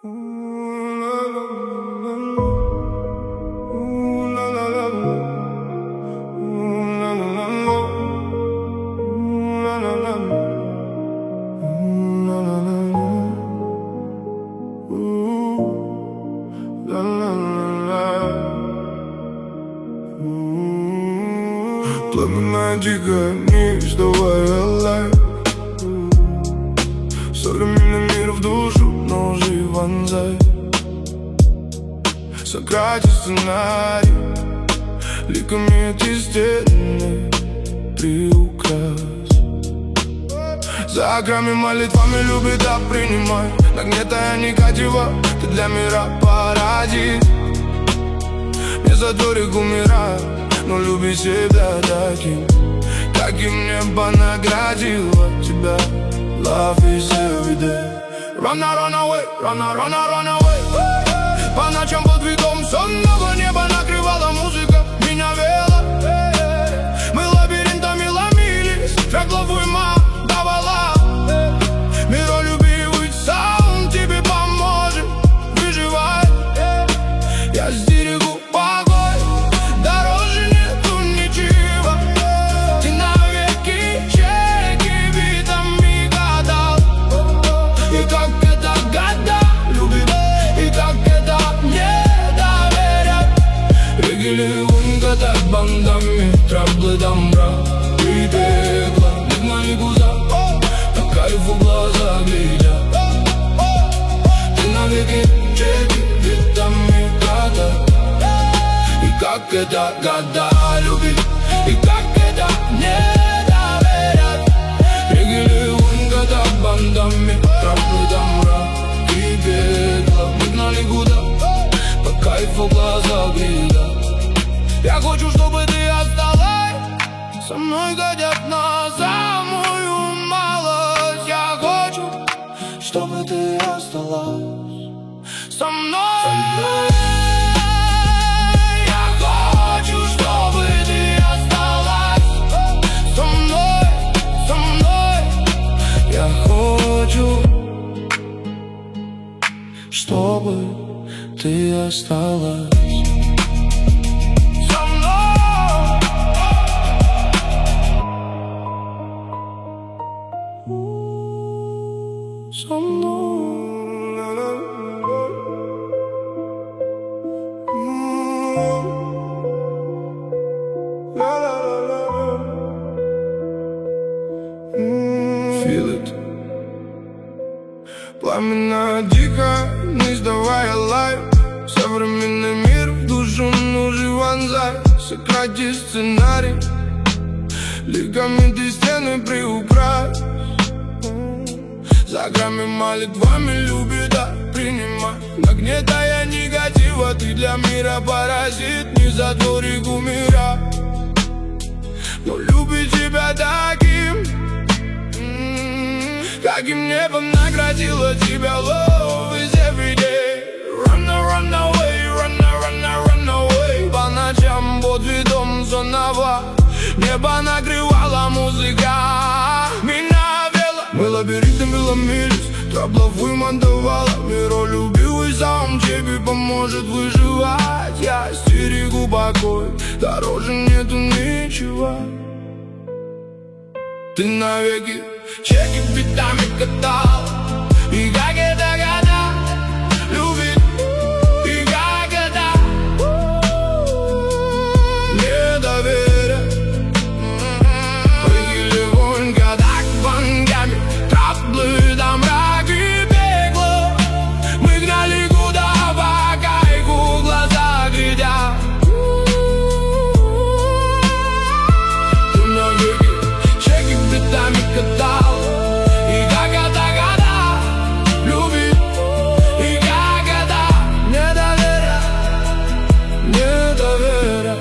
Пламенная дикая, не издавая лай. Современный мир в душу, ножи вонзай. Сократи сценарий, ликами эти стены приукрас. За грамми молитвами любит, да принимай. Нагнетая негатива, ты для мира парадис. Не за дворик умираю, но люби себя таким, каким небо наградило тебя. Love is every day. Run away, run away. По ночам под видом сонного неба накрывала музыка, меня вела. Мы лабиринтами ломились, шаг главу ма давала. Миролюбивый саунд тебе поможет выживать. Я стерегу покой, дороже нету ничего. Ты навеки чеки битами гадал. И как это года любит, и как это не доверять. Регулируем так бандами, траблы домра и пекла. Не гнали глаза, по кайфу глаза глядят. Ты навеки чеки битами гадал. И как это года любит, и как это не доверять. Регулируем так бандами, траблы домра и пекла. Не гнали глаза, по кайфу глаза глядят. Я хочу, чтобы ты осталась со мной, гадят на самую малость. Я хочу, чтобы ты осталась со мной. Я хочу, чтобы ты осталась со мной, со мной. Я хочу, чтобы ты осталась. Со мной. Feel it. Пламенная дикая, не издавая лайв. Современный мир в душу, ножи вонзай. Сократи сценарий, ликами ты стены приукрась. За грамми молитвами любит, да принимай. Нагнетая негатива, ты для мира паразит. Не за дворик умирай, но любит тебя таким, каким небом наградила тебя. Love is every day. Run away, run away. По ночам под видом сонного небо накрывала музыка, меня вела. Мы лабиринтами ломились, траблов вымандовала. Миролюбивый саунд тебе поможет выживать. Я стерегу покой, дороже нету ничего. Ты навеки чеки битами катал. И как это года любит, и как это не доверять. Легонько так бангами, траблы до мрак и пекло. Мы гнали куда по кайфу глаза глядят. Ты навеки чеки битами катал. И как это года любит, и как это не доверять, не доверять.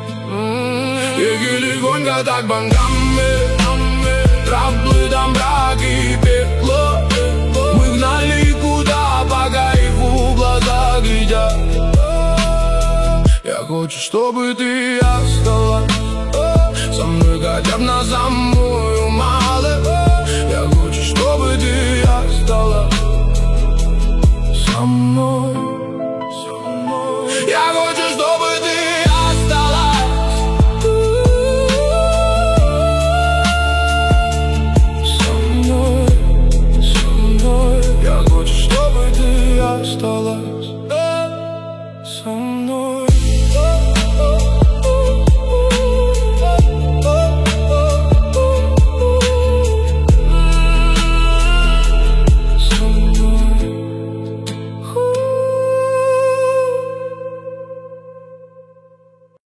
И легонько так бангами, траблы до мрак и пекло. Мы гнали куда по кайфу глаза глядят. Я хочу, чтобы ты осталась со мной хотя бы на самую малость. Я хочу, чтобы ты осталась со мной.